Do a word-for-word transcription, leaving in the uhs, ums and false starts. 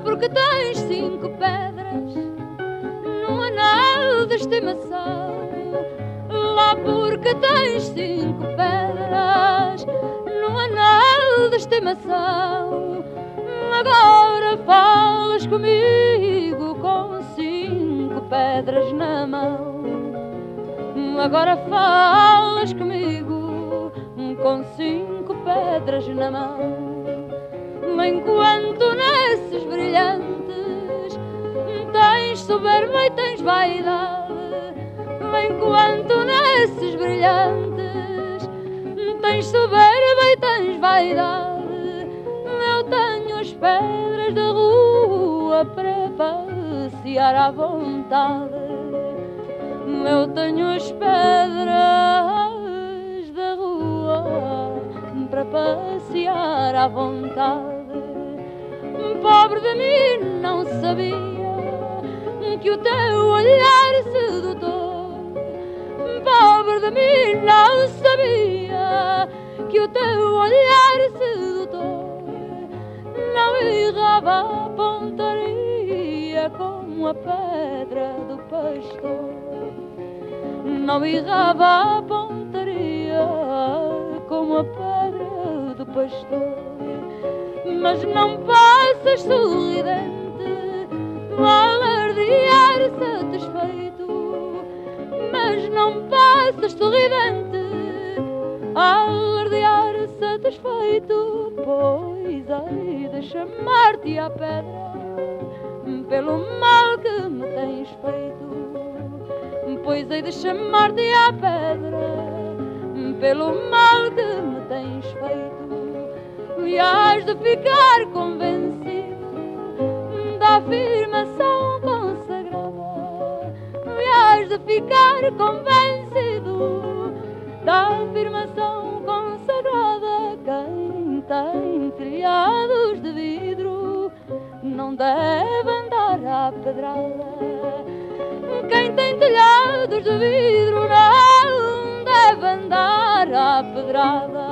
porque tens cinco pedras num anel de estimação. Lá porque tens cinco pedras num anel de estimação. Agora falas comigo com cinco pedras na mão. Agora falas comigo com cinco pedras na mão. Enquanto nesses brilhantes tens soberba e tens vaidade. Enquanto nesses brilhantes tens soberba e tens vaidade. Eu tenho as pedras da rua para passear à vontade. Eu tenho as pedras da rua para passear à vontade. Pobre de mim, não sabia que o teu olhar sedutor. Pobre de mim, não sabia que o teu olhar sedutor não errava a pontaria como a pedra do pastor. Não errava a pontaria como a pedra do pastor. Mas não passas sorridente a alardear satisfeito. Mas não passas sorridente a alardear satisfeito. Pois hei de chamar-te à pedra pelo mal que me tens feito. Pois hei de chamar-te à pedra pelo mal que me tens feito. E hás de ficar convencido da afirmação consagrada. E hás de ficar convencido da afirmação consagrada. Quem tem telhados de vidro não deve andar à pedrada. Quem tem telhados de vidro não deve andar à pedrada.